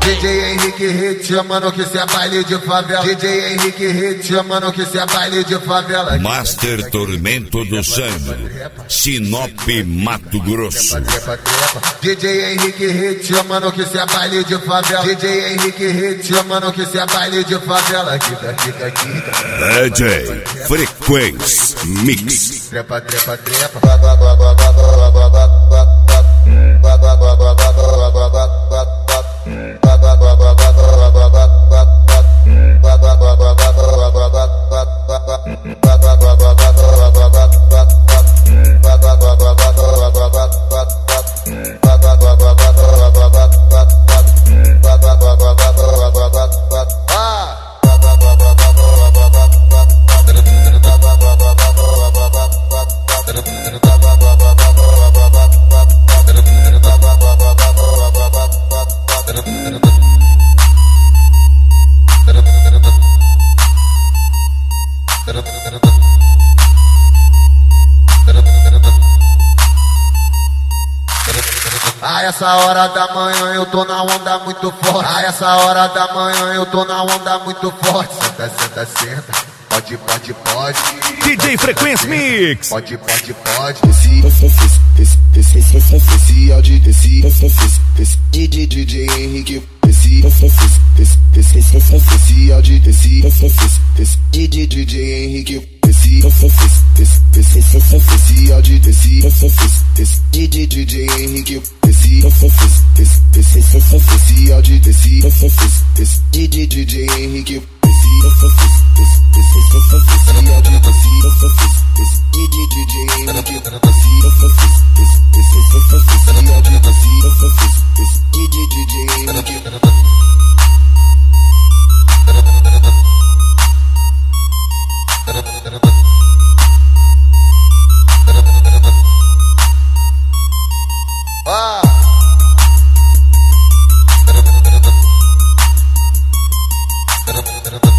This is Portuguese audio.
DJ Henrique Hit, mano, que cê é baile de favela. DJ Henrique Hit, mano, que cê é baile de favela. Master Tormento do Samba, Sinop, Mato Grosso. DJ Henrique Hit, mano, que cê é baile de favela. DJ Henrique Hit, mano, que cê é baile de favela. Kika. DJ Frequência Mix. Trepa. A essa hora da manhã eu tô na onda muito forte. A essa hora da manhã eu tô na onda muito forte. Senta. Pode. DJ Frequência Mix. Pode. Esse áudio DJ Henrique. Esse áudio DJ Henrique. Esse áudio DJ Henrique. Esse áudio DJ Henrique. Ah!